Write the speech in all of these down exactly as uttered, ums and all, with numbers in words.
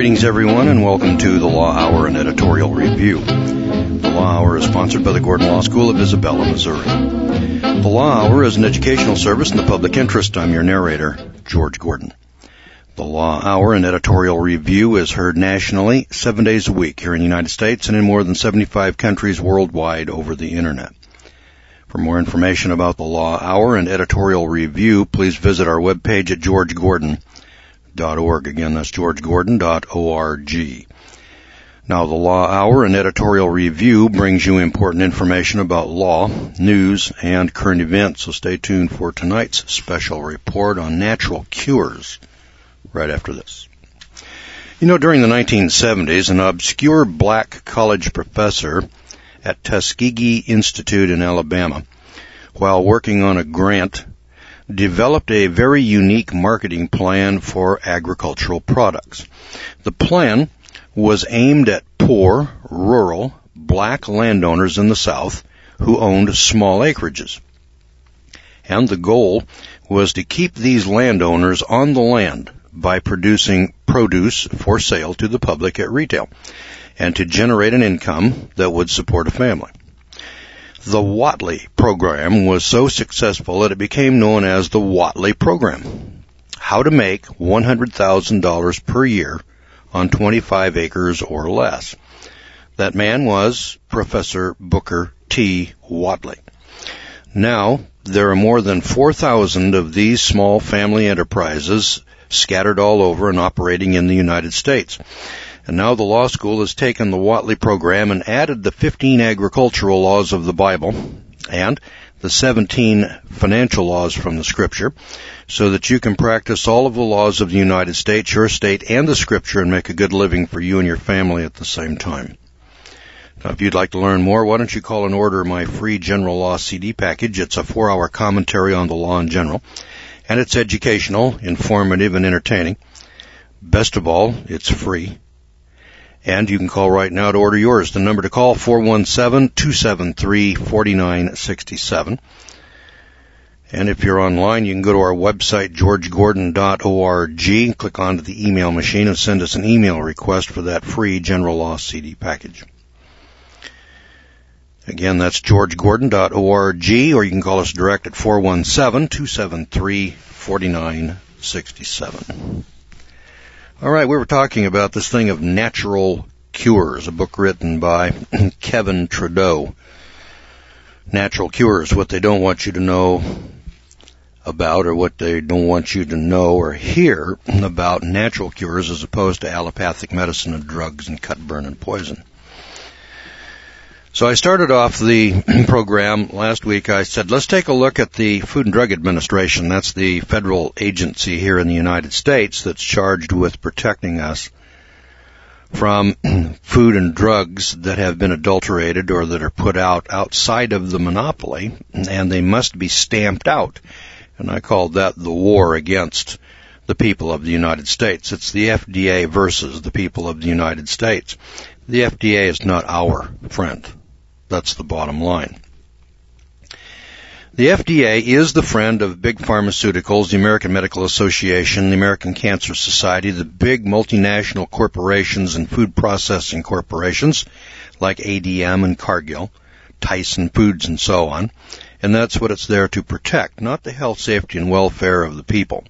Greetings, everyone, and welcome to the Law Hour and Editorial Review. The Law Hour is sponsored by the Gordon Law School of Isabella, Missouri. The Law Hour is an educational service in the public interest. I'm your narrator, George Gordon. The Law Hour and Editorial Review is heard nationally seven days a week here in the United States and in more than seventy-five countries worldwide over the Internet. For more information about the Law Hour and Editorial Review, please visit our webpage at george gordon dot org. Again, that's george gordon dot org. Now, the Law Hour and Editorial Review brings you important information about law, news, and current events, so stay tuned for tonight's special report on natural cures right after this. You know, during the nineteen seventies, an obscure black college professor at Tuskegee Institute in Alabama, while working on a grant, developed a very unique marketing plan for agricultural products. The plan was aimed at poor, rural, black landowners in the South who owned small acreages. And the goal was to keep these landowners on the land by producing produce for sale to the public at retail, and to generate an income that would support a family. The Whatley program was so successful that it became known as the Whatley program. How to make one hundred thousand dollars per year on twenty-five acres or less. That man was Professor Booker T. Whatley. Now, there are more than four thousand of these small family enterprises scattered all over and operating in the United States. And now the law school has taken the Whatley program and added the fifteen agricultural laws of the Bible and the seventeen financial laws from the Scripture, so that you can practice all of the laws of the United States, your state, and the Scripture, and make a good living for you and your family at the same time. Now, if you'd like to learn more, why don't you call and order my free general law C D package. It's a four-hour commentary on the law in general, and it's educational, informative, and entertaining. Best of all, it's free. And you can call right now to order yours. The number to call, four one seven, two seven three, four nine six seven. And if you're online, you can go to our website, george gordon dot org, click onto the email machine, and send us an email request for that free General Law C D package. Again, that's george gordon dot org, or you can call us direct at four one seven, two seven three, four nine six seven. All right, we were talking about this thing of natural cures, a book written by Kevin Trudeau. Natural cures, what they don't want you to know about, or what they don't want you to know or hear about natural cures as opposed to allopathic medicine and drugs and cut, burn, and poison. So I started off the program last week. I said, let's take a look at the Food and Drug Administration. That's the federal agency here in the United States that's charged with protecting us from food and drugs that have been adulterated or that are put out outside of the monopoly, and they must be stamped out. And I called that the war against the people of the United States. It's the F D A versus the people of the United States. The F D A is not our friend. That's the bottom line. The F D A is the friend of big pharmaceuticals, the American Medical Association, the American Cancer Society, the big multinational corporations and food processing corporations like A D M and Cargill, Tyson Foods, and so on. And that's what it's there to protect, not the health, safety, and welfare of the people.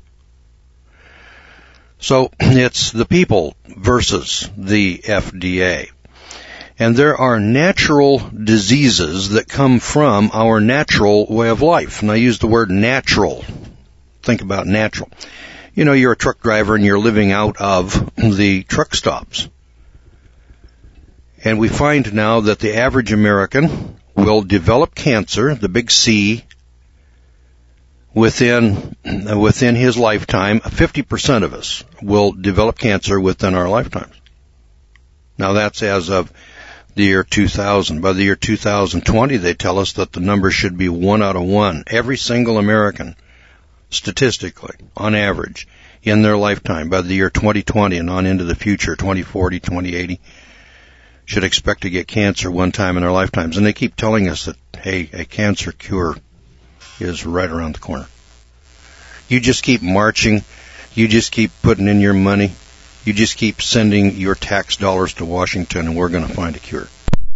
So it's the people versus the F D A. And there are natural diseases that come from our natural way of life. And I use the word natural. Think about natural. You know, you're a truck driver and you're living out of the truck stops. And we find now that the average American will develop cancer, the big C, within within his lifetime. fifty percent of us will develop cancer within our lifetimes. Now, that's as of the year two thousand. By the year two thousand twenty, they tell us that the number should be one out of one. Every single American, statistically, on average, in their lifetime, by the year twenty twenty and on into the future, twenty forty, twenty eighty, should expect to get cancer one time in their lifetimes. And they keep telling us that, hey, a cancer cure is right around the corner. You just keep marching. You just keep putting in your money. You just keep sending your tax dollars to Washington, and we're going to find a cure.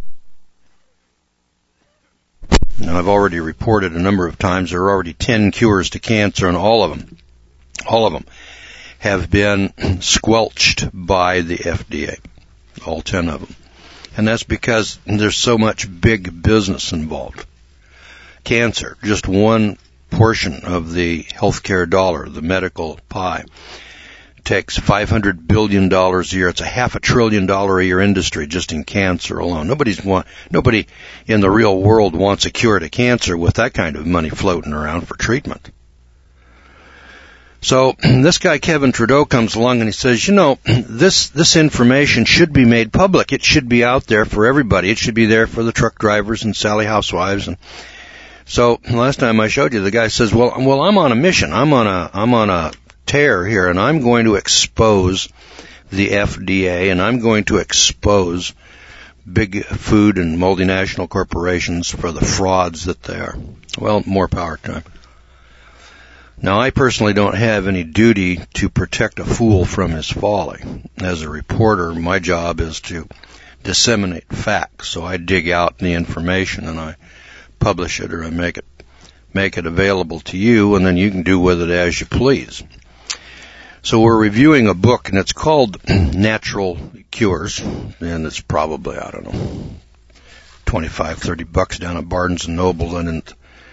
Now, I've already reported a number of times there are already ten cures to cancer, and all of them, all of them have been squelched by the F D A, all ten of them. And that's because there's so much big business involved. Cancer, just one portion of the healthcare dollar, the medical pie, takes five hundred billion dollars a year. It's a half a trillion dollar a year industry just in cancer alone. Nobody's want, nobody in the real world wants a cure to cancer with that kind of money floating around for treatment. So this guy, Kevin Trudeau, comes along and he says, you know, this, this information should be made public. It should be out there for everybody. It should be there for the truck drivers and Sally housewives. And so last time I showed you, the guy says, well, well, I'm on a mission. I'm on a, I'm on a tear here, and I'm going to expose the F D A, and I'm going to expose big food and multinational corporations for the frauds that they are. Well, more power to him. Now, I personally don't have any duty to protect a fool from his folly. As a reporter, my job is to disseminate facts. So I dig out the information and I publish it, or I make it make it available to you, and then you can do with it as you please. So we're reviewing a book, and it's called Natural Cures, and it's probably, I don't know, twenty-five, thirty bucks down at Barnes and Noble, and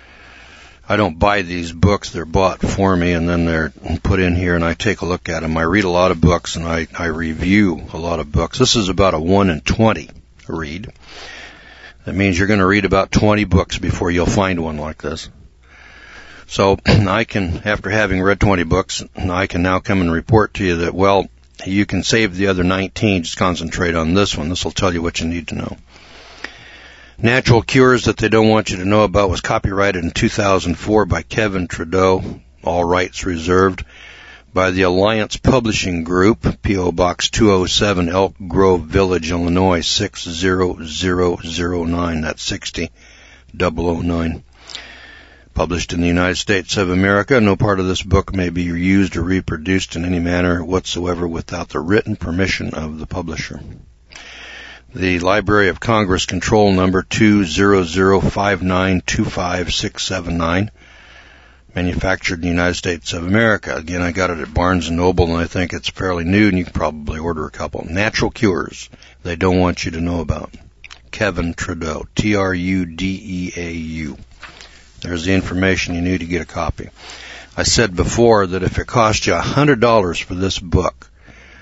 I don't buy these books. They're bought for me, and then they're put in here, and I take a look at them. I read a lot of books, and I, I review a lot of books. This is about a one in twenty read. That means you're going to read about twenty books before you'll find one like this. So I can, after having read twenty books, I can now come and report to you that, well, you can save the other nineteen, just concentrate on this one. This will tell you what you need to know. Natural Cures That They Don't Want You to Know About was copyrighted in two thousand four by Kevin Trudeau, all rights reserved, by the Alliance Publishing Group, P O. Box two oh seven, Elk Grove Village, Illinois, six zero zero zero nine. That's sixty thousand nine. Published in the United States of America. No part of this book may be used or reproduced in any manner whatsoever without the written permission of the publisher. The Library of Congress control number two zero zero five nine two five six seven nine. Manufactured in the United States of America. Again, I got it at Barnes and Noble, and I think it's fairly new, and you can probably order a couple. Natural Cures They Don't Want You to Know About. Kevin Trudeau. T R U D E A U. There's the information you need to get a copy. I said before that if it cost you one hundred dollars for this book,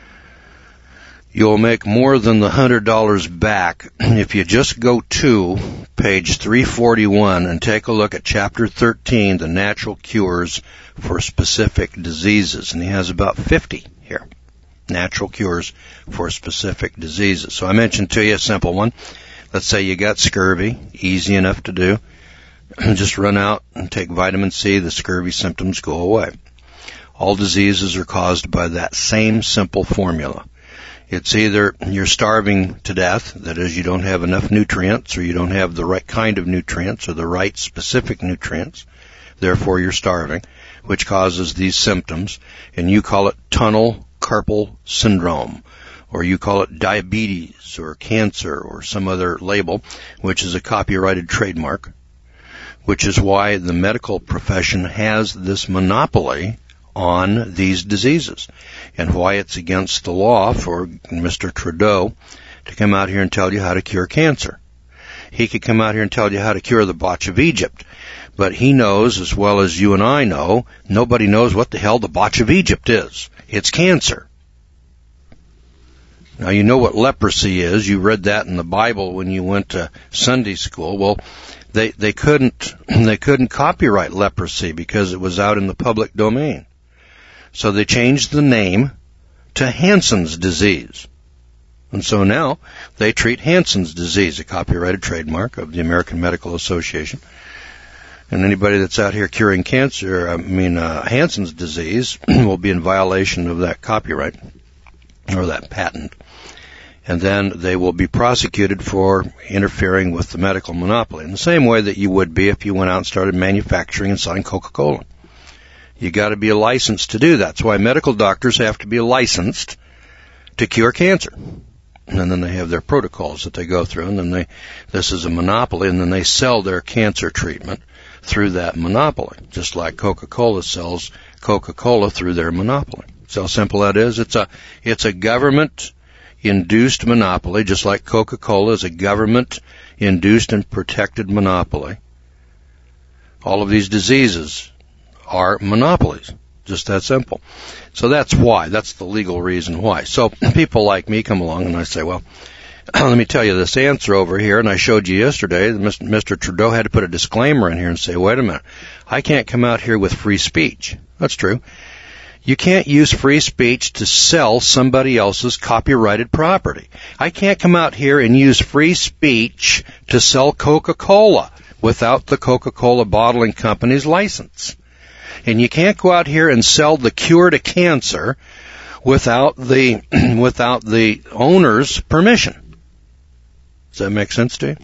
you'll make more than the one hundred dollars back if you just go to page three forty-one and take a look at chapter thirteen, the natural cures for specific diseases. And he has about fifty here. Natural cures for specific diseases. So I mentioned to you a simple one. Let's say you got scurvy, easy enough to do. Just run out and take vitamin C, the scurvy symptoms go away. All diseases are caused by that same simple formula. It's either you're starving to death, that is, you don't have enough nutrients, or you don't have the right kind of nutrients or the right specific nutrients, therefore you're starving, which causes these symptoms, and you call it tunnel carpal syndrome, or you call it diabetes or cancer or some other label, which is a copyrighted trademark, which is why the medical profession has this monopoly on these diseases, and why it's against the law for Mister Trudeau to come out here and tell you how to cure cancer. He could come out here and tell you how to cure the botch of Egypt, but he knows, as well as you and I know, nobody knows what the hell the botch of Egypt is. It's cancer. Now, you know what leprosy is. You read that in the Bible when you went to Sunday school. Well, they they couldn't they couldn't copyright leprosy because it was out in the public domain. So they changed the name to Hansen's disease. And so now they treat Hansen's disease, a copyrighted trademark of the American Medical Association. And anybody that's out here curing cancer, I mean, uh, Hansen's disease will be in violation of that copyright or that patent. And then they will be prosecuted for interfering with the medical monopoly in the same way that you would be if you went out and started manufacturing and selling Coca-Cola. You got to be licensed to do that. That's why medical doctors have to be licensed to cure cancer. And then they have their protocols that they go through, and then they, this is a monopoly, and then they sell their cancer treatment through that monopoly, just like Coca-Cola sells Coca-Cola through their monopoly. So how simple that is. It's a, it's a government-induced monopoly, just like Coca-Cola is a government-induced and protected monopoly. All of these diseases are monopolies. Just that simple. So that's why. That's the legal reason why. So people like me come along and I say, well, let me tell you this answer over here. And I showed you yesterday that Mister Trudeau had to put a disclaimer in here and say, wait a minute, I can't come out here with free speech. That's true. You can't use free speech to sell somebody else's copyrighted property. I can't come out here and use free speech to sell Coca-Cola without the Coca-Cola bottling company's license. And you can't go out here and sell the cure to cancer without the without the owner's permission. Does that make sense to you?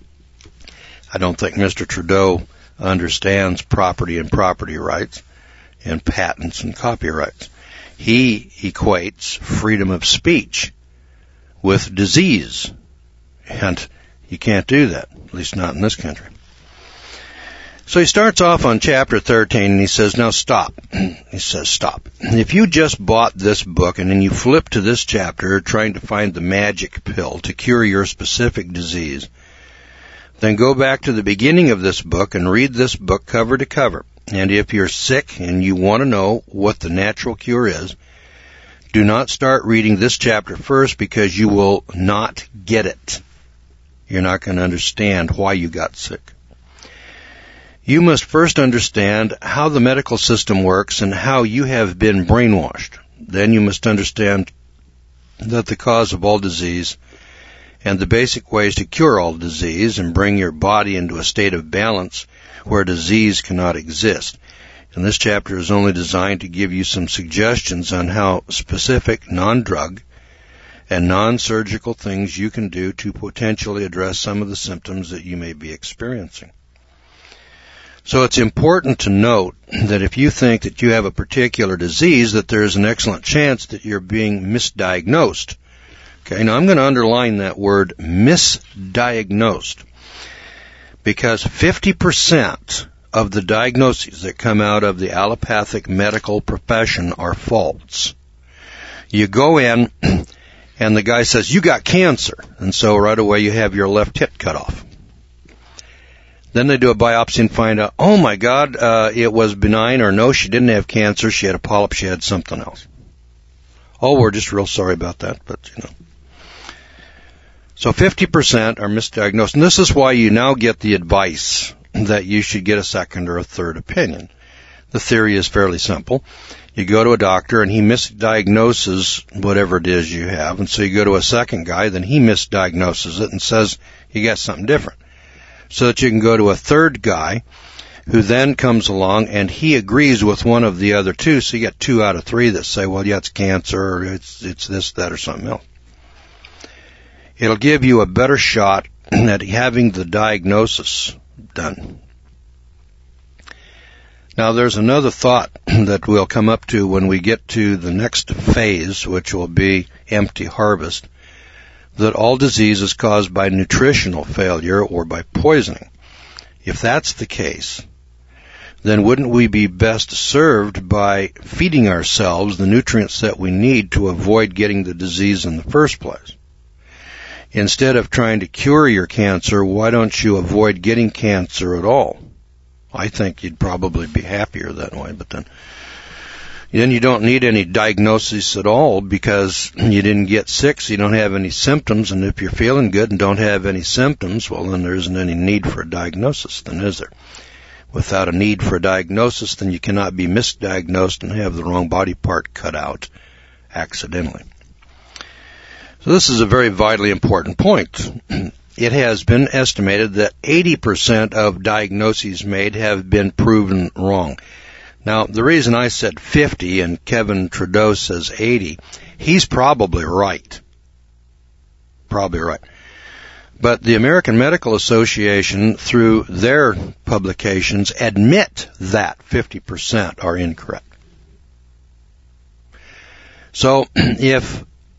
I don't think Mister Trudeau understands property and property rights and patents and copyrights. He equates freedom of speech with disease. And you can't do that, at least not in this country. So he starts off on chapter thirteen and he says, now stop. He says, stop. If you just bought this book and then you flip to this chapter trying to find the magic pill to cure your specific disease, then go back to the beginning of this book and read this book cover to cover. And if you're sick and you want to know what the natural cure is, do not start reading this chapter first because you will not get it. You're not going to understand why you got sick. You must first understand how the medical system works and how you have been brainwashed. Then you must understand that the cause of all disease and the basic ways to cure all disease and bring your body into a state of balance where disease cannot exist. And this chapter is only designed to give you some suggestions on how specific non-drug and non-surgical things you can do to potentially address some of the symptoms that you may be experiencing. So it's important to note that if you think that you have a particular disease, that there is an excellent chance that you're being misdiagnosed. Okay, now I'm going to underline that word misdiagnosed, because fifty percent of the diagnoses that come out of the allopathic medical profession are false. You go in and the guy says, you got cancer, and so right away you have your left hip cut off. Then they do a biopsy and find out, oh my God, uh, it was benign, or no, she didn't have cancer, she had a polyp, she had something else. Oh, we're just real sorry about that, but you know. So fifty percent are misdiagnosed, and this is why you now get the advice that you should get a second or a third opinion. The theory is fairly simple. You go to a doctor and he misdiagnoses whatever it is you have, and so you go to a second guy, then he misdiagnoses it and says you got something different. So that you can go to a third guy who then comes along and he agrees with one of the other two. So you get two out of three that say, well, yeah, it's cancer, or it's, it's this, that, or something else. It'll give you a better shot at having the diagnosis done. Now, there's another thought that we'll come up to when we get to the next phase, which will be empty harvest, that all disease is caused by nutritional failure or by poisoning. If that's the case, then wouldn't we be best served by feeding ourselves the nutrients that we need to avoid getting the disease in the first place? Instead of trying to cure your cancer, why don't you avoid getting cancer at all? I think you'd probably be happier that way, but then Then you don't need any diagnosis at all because you didn't get sick, so you don't have any symptoms. And if you're feeling good and don't have any symptoms, well, then there isn't any need for a diagnosis, then is there? Without a need for a diagnosis, then you cannot be misdiagnosed and have the wrong body part cut out accidentally. So this is a very vitally important point. It has been estimated that eighty percent of diagnoses made have been proven wrong. Now, the reason I said fifty and Kevin Trudeau says eighty, he's probably right. Probably right. But the American Medical Association, through their publications, admit that fifty percent are incorrect. So, if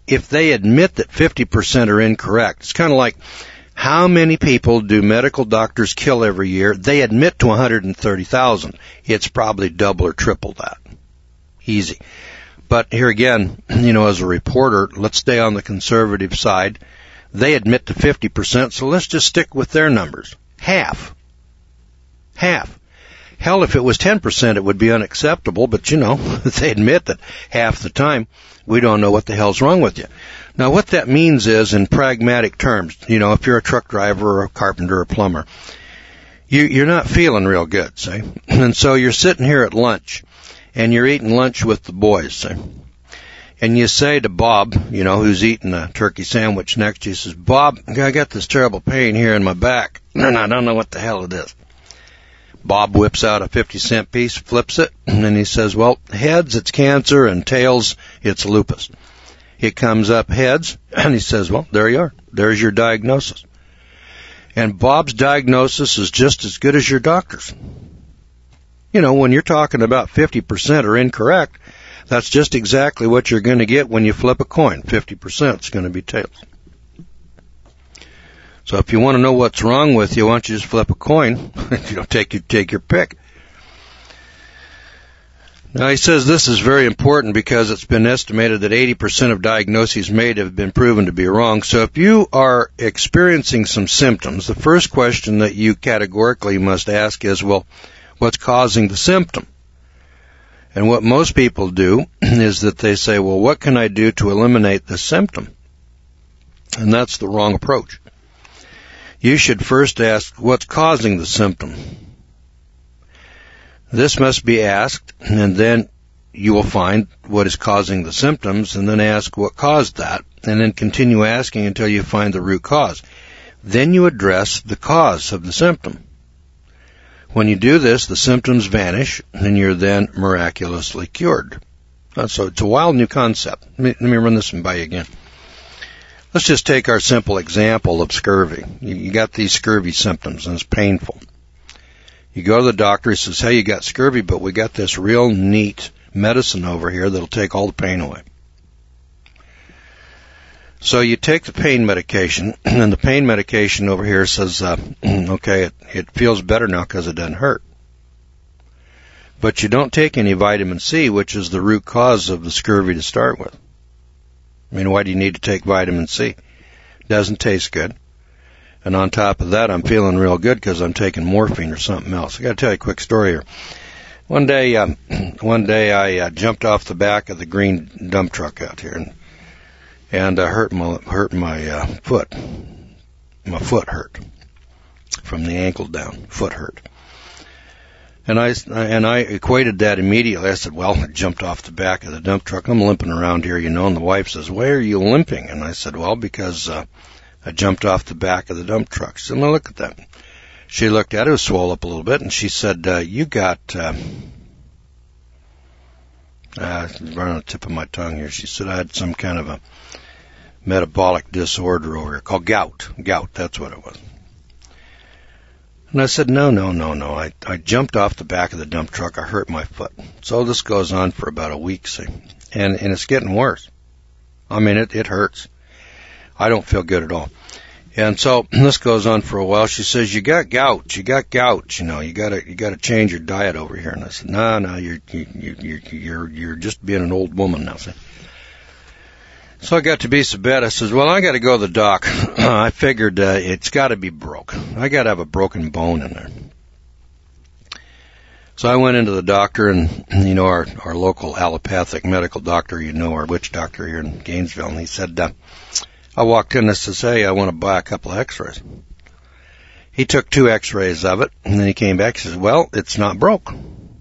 if they admit that fifty percent are incorrect, it's kind of like, how many people do medical doctors kill every year? They admit to one hundred thirty thousand. It's probably double or triple that. Easy. But here again, you know, as a reporter, let's stay on the conservative side. They admit to fifty percent, so let's just stick with their numbers. Half. Half. Hell, if it was ten percent, it would be unacceptable, but, you know, they admit that half the time we don't know what the hell's wrong with you. Now, what that means is, in pragmatic terms, you know, if you're a truck driver or a carpenter or a plumber, you, you're not feeling real good, say. And so you're sitting here at lunch, and you're eating lunch with the boys, say. And you say to Bob, you know, who's eating a turkey sandwich next to you, says, Bob, I got this terrible pain here in my back, and I don't know what the hell it is. Bob whips out a fifty cent piece, flips it, and then he says, well, heads, it's cancer, and tails, it's lupus. It comes up heads, and he says, well, there you are. There's your diagnosis. And Bob's diagnosis is just as good as your doctor's. You know, when you're talking about fifty percent are incorrect, that's just exactly what you're going to get when you flip a coin. fifty percent is going to be tails. So if you want to know what's wrong with you, why don't you just flip a coin? You know, take your, take your pick. Now, he says this is very important because it's been estimated that eighty percent of diagnoses made have been proven to be wrong. So if you are experiencing some symptoms, the first question that you categorically must ask is, well, what's causing the symptom? And what most people do is that they say, well, what can I do to eliminate this symptom? And that's the wrong approach. You should first ask, what's causing the symptom? This must be asked, and then you will find what is causing the symptoms, and then ask what caused that, and then continue asking until you find the root cause. Then you address the cause of the symptom. When you do this, the symptoms vanish, and you're then miraculously cured. So it's a wild new concept. Let me, let me run this by you again. Let's just take our simple example of scurvy. You, you got these scurvy symptoms, and it's painful. You go to the doctor, he says, hey, you got scurvy, but we got this real neat medicine over here that'll take all the pain away. So you take the pain medication, and the pain medication over here says, uh, okay, it, it feels better now because it doesn't hurt. But you don't take any vitamin C, which is the root cause of the scurvy to start with. I mean, why do you need to take vitamin C? Doesn't taste good. And on top of that, I'm feeling real good because I'm taking morphine or something else. I got to tell you a quick story here. One day, um, one day I uh, jumped off the back of the green dump truck out here, and and uh, hurt my hurt my uh, foot. My foot hurt from the ankle down. Foot hurt. And I and I equated that immediately. I said, well, I jumped off the back of the dump truck. I'm limping around here, you know. And the wife says, why are you limping? And I said, well, because uh, I jumped off the back of the dump truck. She said, well, look at that. She looked at it, it was swollen up a little bit, and she said, uh, you got, uh, uh, right on the tip of my tongue here, she said I had some kind of a metabolic disorder over here called gout. Gout, that's what it was. And I said, no, no, no, no. I, I jumped off the back of the dump truck. I hurt my foot. So this goes on for about a week, see. And, and it's getting worse. I mean, it, it hurts. I don't feel good at all. And so this goes on for a while. She says, you got gout. You got gout. You know, you gotta, you gotta change your diet over here. And I said, no, no, you're, you, you, you're, you're just being an old woman now, see. So I got to be so bad. I says, well, I got to go to the doc. I figured uh, it's got to be broke. I got to have a broken bone in there. So I went into the doctor, and, you know, our, our local allopathic medical doctor, you know, our witch doctor here in Gainesville, and he said, uh, I walked in and says, hey, I want to buy a couple of x-rays. He took two x-rays of it, and then he came back and says, well, it's not broke.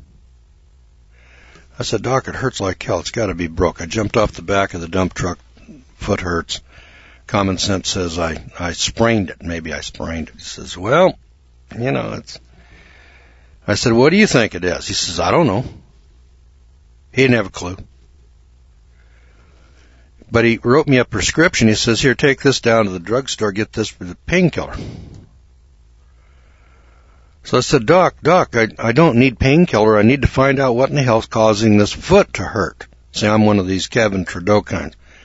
I said, Doc, it hurts like hell. It's got to be broke. I jumped off the back of the dump truck. Foot hurts. Common sense says I, I sprained it. Maybe I sprained it. He says, well, you know, it's... I said, what do you think it is? He says, I don't know. He didn't have a clue. But he wrote me a prescription. He says, here, take this down to the drugstore. Get this for the painkiller. So I said, Doc, Doc, I, I don't need painkiller. I need to find out what in the hell's causing this foot to hurt. See, I'm one of these Kevin Trudeau kinds.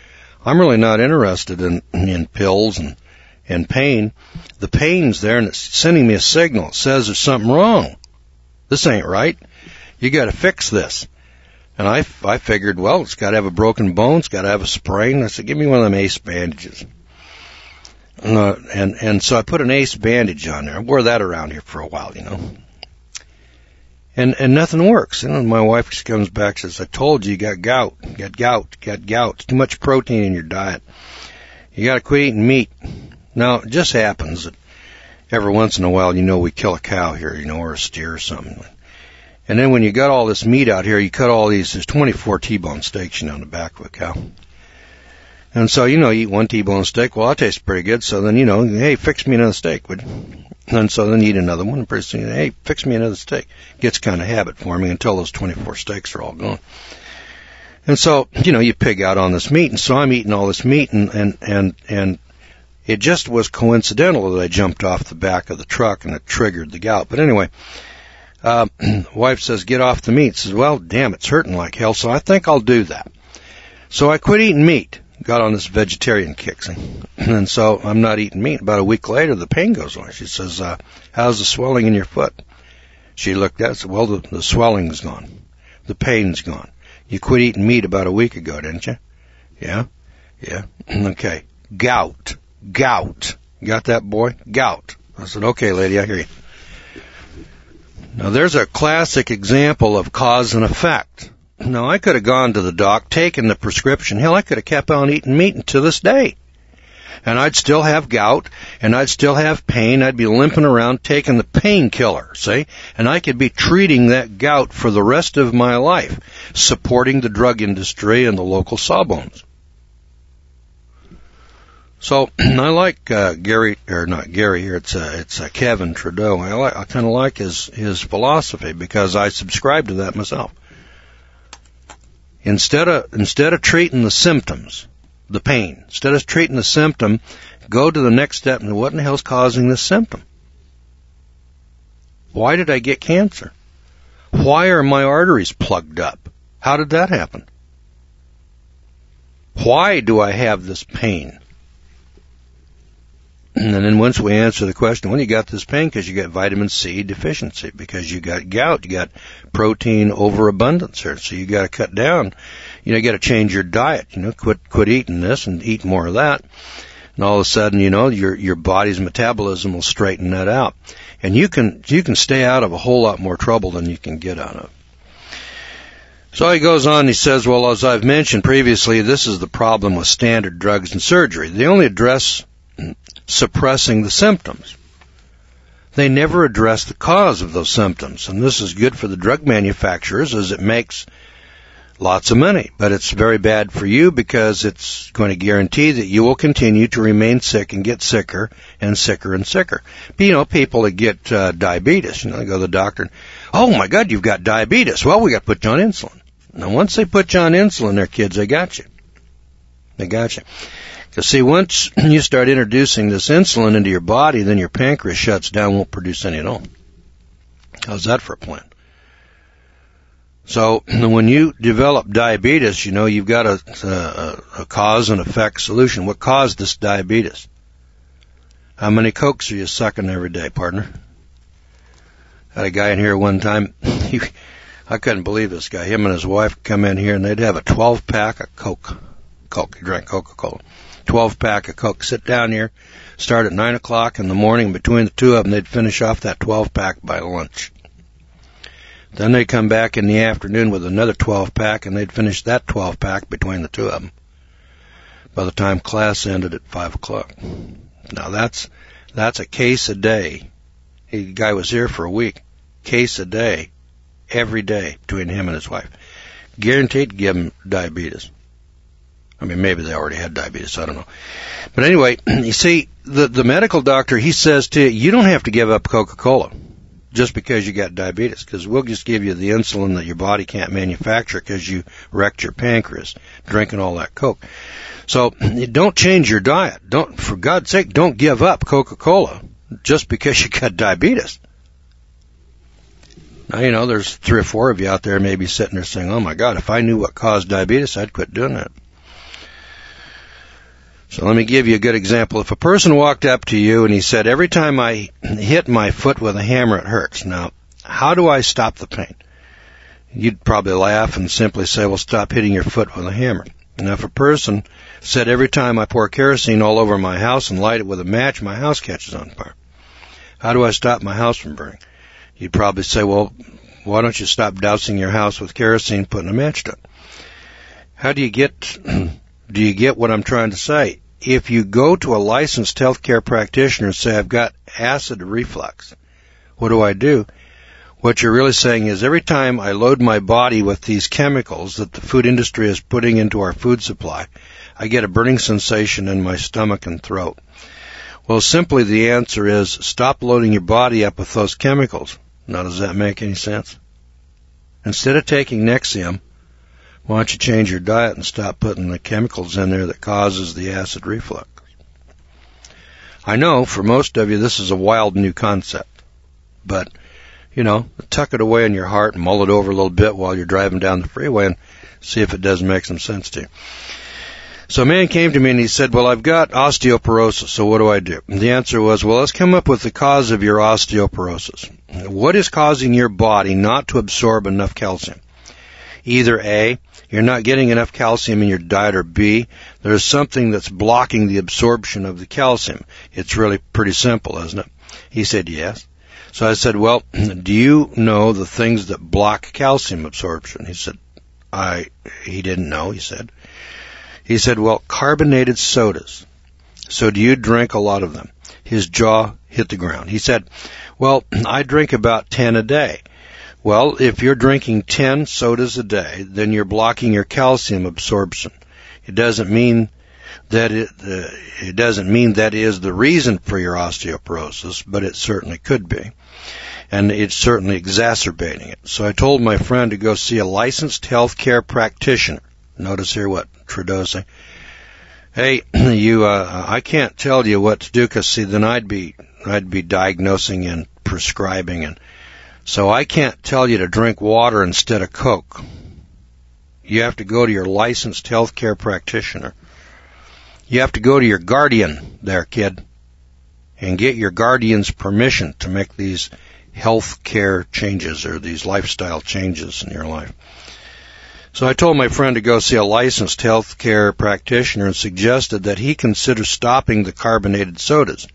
I'm really not interested in, in pills and, and pain. The pain's there and it's sending me a signal. It says there's something wrong. This ain't right. You got to fix this. And I, I figured, well, it's got to have a broken bone. It's got to have a sprain. I said, give me one of them ace bandages. And, uh, and, and so I put an ace bandage on there. I wore that around here for a while, you know. And, and nothing works. And my wife just comes back and says, I told you you got gout. You got gout. You got gout. It's too much protein in your diet. You got to quit eating meat. Now, it just happens that every once in a while, you know, we kill a cow here, you know, or a steer or something. And then when you got all this meat out here, you cut all these, there's twenty-four T-bone steaks, you know, on the back of a cow. And so, you know, you eat one T-bone steak, well, that tastes pretty good, so then, you know, hey, fix me another steak, would you? And so then you eat another one, and pretty soon, hey, fix me another steak. Gets kind of habit forming until those twenty-four steaks are all gone. And so, you know, you pig out on this meat, and so I'm eating all this meat, and, and, and, and it just was coincidental that I jumped off the back of the truck, and it triggered the gout. But anyway, Uh, wife says, get off the meat. Says, well, damn, it's hurting like hell, so I think I'll do that. So I quit eating meat, got on this vegetarian kick. And so I'm not eating meat. About a week later, the pain goes away. She says, uh, how's the swelling in your foot? She looked at it and said, well, the, the swelling's gone. The pain's gone. You quit eating meat about a week ago, didn't you? Yeah? Yeah. Okay. Gout. Gout. Got that, boy? Gout. I said, okay, lady, I hear you. Now, there's a classic example of cause and effect. Now, I could have gone to the doc, taken the prescription. Hell, I could have kept on eating meat until this day. And I'd still have gout, and I'd still have pain. I'd be limping around taking the painkiller, see? And I could be treating that gout for the rest of my life, supporting the drug industry and the local sawbones. So I like uh, Gary, or not Gary here. It's uh, it's uh, Kevin Trudeau. I like, I kind of like his his philosophy because I subscribe to that myself. Instead of instead of treating the symptoms, the pain, instead of treating the symptom, go to the next step. And what in the hell's causing this symptom? Why did I get cancer? Why are my arteries plugged up? How did that happen? Why do I have this pain? And then once we answer the question, well, you got this pain because you got vitamin C deficiency, because you got gout, you got protein overabundance here, so you got to cut down. You know, you got to change your diet. You know, quit quit eating this and eat more of that. And all of a sudden, you know, your your body's metabolism will straighten that out, and you can you can stay out of a whole lot more trouble than you can get out of. So he goes on, he says, well, as I've mentioned previously, this is the problem with standard drugs and surgery. They only address suppressing the symptoms. They never address the cause of those symptoms. And this is good for the drug manufacturers as it makes lots of money. But it's very bad for you because it's going to guarantee that you will continue to remain sick and get sicker and sicker and sicker. But, you know, people that get uh, diabetes, you know, they go to the doctor and, oh, my God, you've got diabetes. Well, we got to put you on insulin. Now, once they put you on insulin, their kids, they got you. They got you. Because, see, once you start introducing this insulin into your body, then your pancreas shuts down, won't produce any at all. How's that for a plan? So when you develop diabetes, you know, you've got a, a, a cause and effect solution. What caused this diabetes? How many Cokes are you sucking every day, partner? Had a guy in here one time. He, I couldn't believe this guy. Him and his wife come in here, and they'd have a twelve-pack of Coke. Coke. He drank Coca-Cola. twelve-pack of Coke. Sit down here, start at nine o'clock in the morning. Between the two of them, they'd finish off that twelve-pack by lunch. Then they'd come back in the afternoon with another twelve-pack, and they'd finish that twelve-pack between the two of them by the time class ended at five o'clock. Now, that's that's a case a day. The guy was here for a week. Case a day, every day, between him and his wife. Guaranteed to give him diabetes. I mean, maybe they already had diabetes, I don't know. But anyway, you see, the, the medical doctor, he says to you, you don't have to give up Coca-Cola just because you got diabetes, because we'll just give you the insulin that your body can't manufacture because you wrecked your pancreas drinking all that Coke. So don't change your diet. Don't, for God's sake, don't give up Coca-Cola just because you got diabetes. Now, you know, there's three or four of you out there maybe sitting there saying, oh, my God, if I knew what caused diabetes, I'd quit doing that. So let me give you a good example. If a person walked up to you and he said, every time I hit my foot with a hammer, it hurts. Now, how do I stop the pain? You'd probably laugh and simply say, well, stop hitting your foot with a hammer. Now, if a person said, every time I pour kerosene all over my house and light it with a match, my house catches on fire. How do I stop my house from burning? You'd probably say, well, why don't you stop dousing your house with kerosene, putting a match to it? How do you get, do you get what I'm trying to say? If you go to a licensed healthcare practitioner and say, I've got acid reflux, what do I do? What you're really saying is, every time I load my body with these chemicals that the food industry is putting into our food supply, I get a burning sensation in my stomach and throat. Well, simply the answer is, stop loading your body up with those chemicals. Now, does that make any sense? Instead of taking Nexium, why don't you change your diet and stop putting the chemicals in there that causes the acid reflux? I know for most of you this is a wild new concept, but, you know, tuck it away in your heart and mull it over a little bit while you're driving down the freeway and see if it doesn't make some sense to you. So a man came to me and he said, well, I've got osteoporosis, so what do I do? And the answer was, well, let's come up with the cause of your osteoporosis. What is causing your body not to absorb enough calcium? Either A, you're not getting enough calcium in your diet, or B, there's something that's blocking the absorption of the calcium. It's really pretty simple, isn't it? He said, yes. So I said, well, do you know the things that block calcium absorption? He said, I, he didn't know, he said. He said, well, carbonated sodas. So do you drink a lot of them? His jaw hit the ground. He said, well, I drink about ten a day. Well, if you're drinking ten sodas a day, then you're blocking your calcium absorption. It doesn't mean that it, uh, it doesn't mean that is the reason for your osteoporosis, but it certainly could be. And it's certainly exacerbating it. So I told my friend to go see a licensed healthcare practitioner. Notice here what Trudeau say. Hey, you, uh, I can't tell you what to do, because see, then I'd be, I'd be diagnosing and prescribing, and so I can't tell you to drink water instead of Coke. You have to go to your licensed healthcare practitioner. You have to go to your guardian there, kid, and get your guardian's permission to make these health care changes or these lifestyle changes in your life. So I told my friend to go see a licensed health care practitioner and suggested that he consider stopping the carbonated sodas,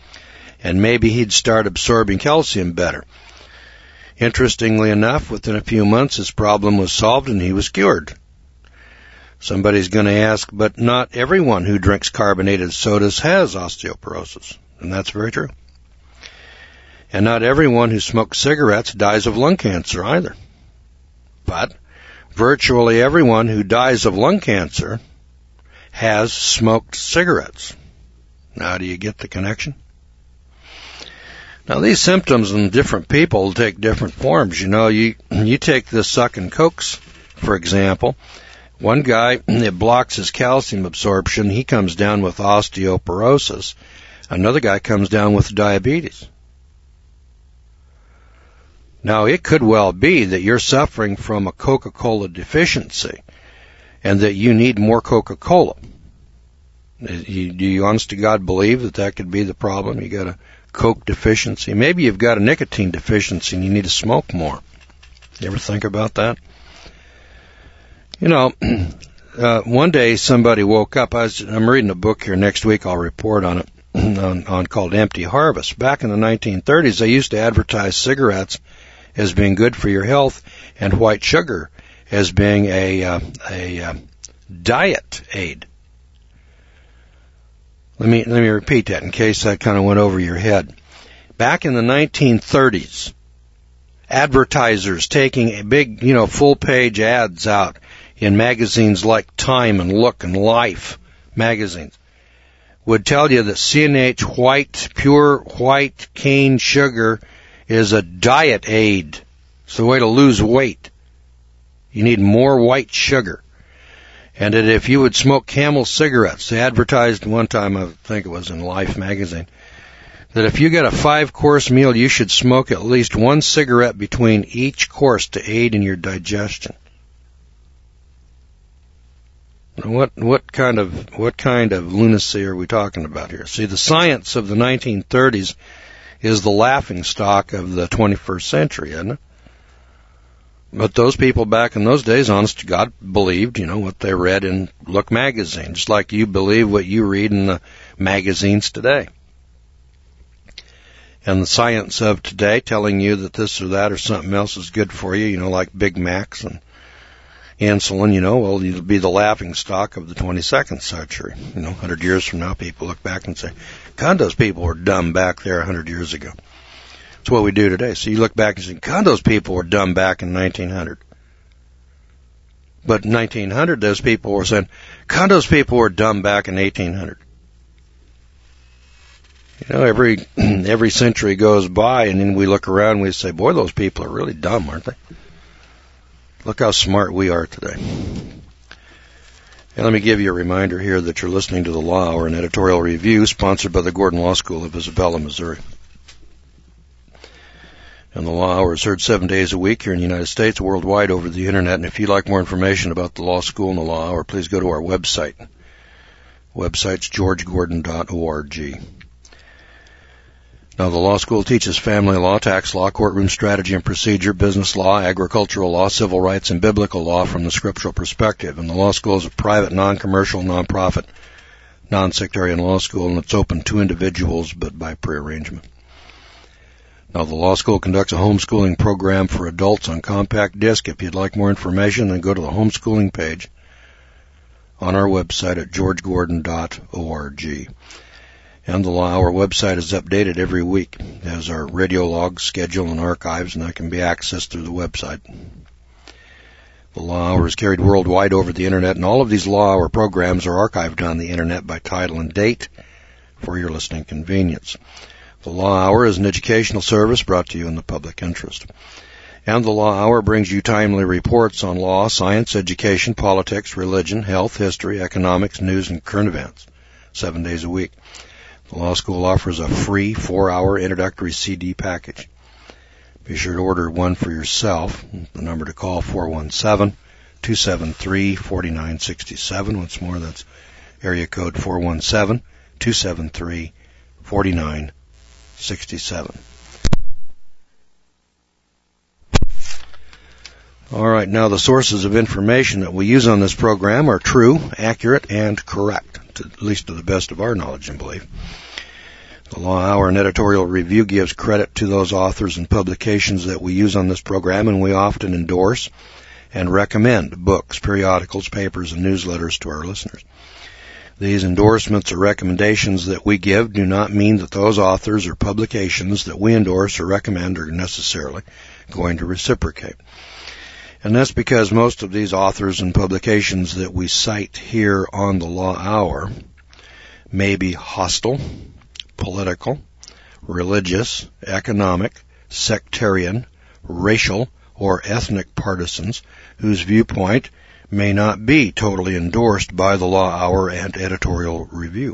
and maybe he'd start absorbing calcium better. Interestingly enough, within a few months his problem was solved and he was cured. Somebody's going to ask, but not everyone who drinks carbonated sodas has osteoporosis, and that's very true. And not everyone who smokes cigarettes dies of lung cancer either. But virtually everyone who dies of lung cancer has smoked cigarettes. Now, do you get the connection? Now, these symptoms in different people take different forms. You know, you you take the sucking cokes, for example. One guy, it blocks his calcium absorption. He comes down with osteoporosis. Another guy comes down with diabetes. Now, it could well be that you're suffering from a Coca-Cola deficiency and that you need more Coca-Cola. Do you honest to God believe that that could be the problem? You got a Coke deficiency. Maybe you've got a nicotine deficiency and you need to smoke more. You ever think about that? You know, uh, one day somebody woke up. I was, I'm reading a book here. Next week I'll report on it, on, on called Empty Harvest. Back in the nineteen thirties, they used to advertise cigarettes as being good for your health and white sugar as being a, uh, a uh, diet aid. Let me, let me repeat that in case that kind of went over your head. Back in the nineteen thirties, advertisers taking a big, you know, full-page ads out in magazines like Time and Look and Life magazines would tell you that C N H white, pure white cane sugar is a diet aid. It's the way to lose weight. You need more white sugar. And that if you would smoke Camel cigarettes, they advertised one time, I think it was in Life magazine, that if you get a five-course meal, you should smoke at least one cigarette between each course to aid in your digestion. What what kind of what kind of lunacy are we talking about here? See, the science of the nineteen thirties is the laughing stock of the twenty-first century, isn't it? But those people back in those days, honest to God, believed, you know, what they read in Look magazine, just like you believe what you read in the magazines today. And the science of today telling you that this or that or something else is good for you, you know, like Big Macs and insulin, you know, well, you'll be the laughing stock of the twenty-second century. You know, one hundred years from now, people look back and say, God, those people were dumb back there one hundred years ago. That's what we do today. So you look back and say, God, those people were dumb back in nineteen hundred. But in nineteen hundred, those people were saying, God, those people were dumb back in eighteen hundred. You know, every every century goes by, and then we look around and we say, boy, those people are really dumb, aren't they? Look how smart we are today. And let me give you a reminder here that you're listening to the Law Hour, an editorial review sponsored by the Gordon Law School of Isabella, Missouri. And the Law Hour is heard seven days a week here in the United States, worldwide over the Internet. And if you'd like more information about the Law School and the Law Hour, please go to our website. Website's george gordon dot org. Now, the law school teaches family law, tax law, courtroom strategy and procedure, business law, agricultural law, civil rights, and biblical law from the scriptural perspective. And the law school is a private, non-commercial, non-profit, non-sectarian law school, and it's open to individuals, but by prearrangement. Now, the law school conducts a homeschooling program for adults on compact disc. If you'd like more information, then go to the homeschooling page on our website at george gordon dot org. And the Law Hour website is updated every week as our radio logs, schedule, and archives, and that can be accessed through the website. The Law Hour is carried worldwide over the Internet, and all of these Law Hour programs are archived on the Internet by title and date for your listening convenience. The Law Hour is an educational service brought to you in the public interest. And the Law Hour brings you timely reports on law, science, education, politics, religion, health, history, economics, news, and current events, seven days a week. The Law School offers a free four-hour introductory C D package. Be sure to order one for yourself. The number to call, four one seven, two seven three, four nine six seven. Once more, that's area code four one seven, two seven three, four nine six seven. All right, now the sources of information that we use on this program are true, accurate, and correct, to, at least to the best of our knowledge and belief. The Law Hour and editorial review gives credit to those authors and publications that we use on this program, and we often endorse and recommend books, periodicals, papers, and newsletters to our listeners. These endorsements or recommendations that we give do not mean that those authors or publications that we endorse or recommend are necessarily going to reciprocate. And that's because most of these authors and publications that we cite here on the Law Hour may be hostile, political, religious, economic, sectarian, racial, or ethnic partisans whose viewpoint may not be totally endorsed by the Law Hour and editorial review.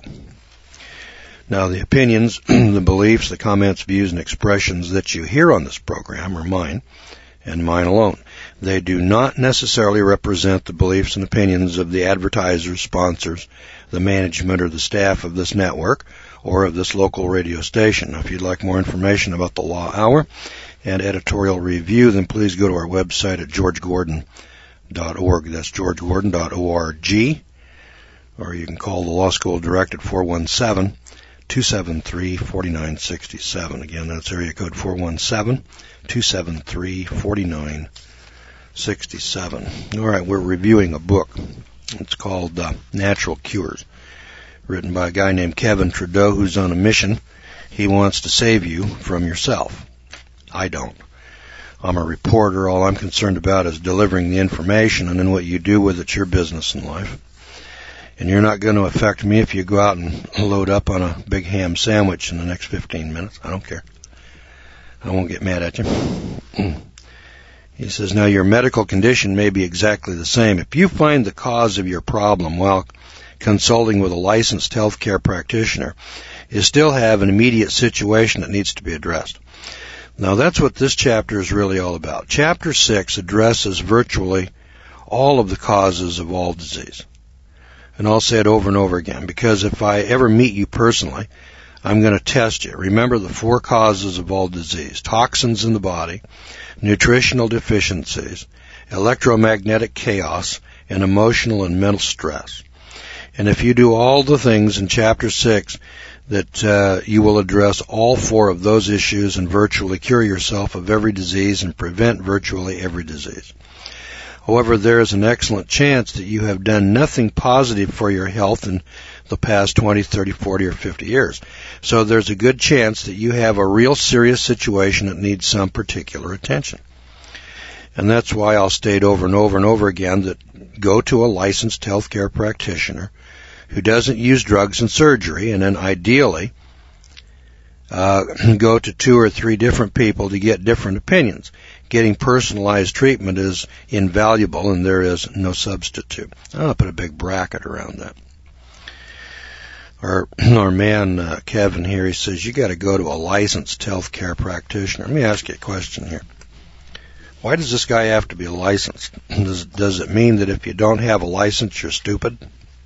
Now, the opinions, the beliefs, the comments, views, and expressions that you hear on this program are mine and mine alone. They do not necessarily represent the beliefs and opinions of the advertisers, sponsors, the management, or the staff of this network or of this local radio station. Now, if you'd like more information about the Law Hour and editorial review, then please go to our website at george gordon dot org. That's george gordon dot org. Or you can call the Law School direct at four one seven, two seven three, four nine six seven. Again, that's area code four one seven, two seven three, four nine six seven. All right, we're reviewing a book. It's called uh, Natural Cures, written by a guy named Kevin Trudeau, who's on a mission. He wants to save you from yourself. I don't. I'm a reporter. All I'm concerned about is delivering the information, and then what you do with it's your business in life. And you're not going to affect me if you go out and load up on a big ham sandwich in the next fifteen minutes. I don't care. I won't get mad at you. He says, now your medical condition may be exactly the same. If you find the cause of your problem while consulting with a licensed healthcare practitioner, you still have an immediate situation that needs to be addressed. Now that's what this chapter is really all about. Chapter six addresses virtually all of the causes of all disease. And I'll say it over and over again, because if I ever meet you personally, I'm going to test you. Remember the four causes of all disease: toxins in the body, nutritional deficiencies, electromagnetic chaos, and emotional and mental stress. And if you do all the things in Chapter six, that uh, you will address all four of those issues and virtually cure yourself of every disease and prevent virtually every disease. However, there is an excellent chance that you have done nothing positive for your health in the past twenty, thirty, forty, or fifty years. So there's a good chance that you have a real serious situation that needs some particular attention. And that's why I'll state over and over and over again that go to a licensed healthcare practitioner who doesn't use drugs and surgery, and then ideally uh, go to two or three different people to get different opinions. Getting personalized treatment is invaluable, and there is no substitute. I'll put a big bracket around that. Our, our man, uh, Kevin here, he says, you got to go to a licensed healthcare practitioner. Let me ask you a question here. Why does this guy have to be licensed? Does, does it mean that if you don't have a license, you're stupid?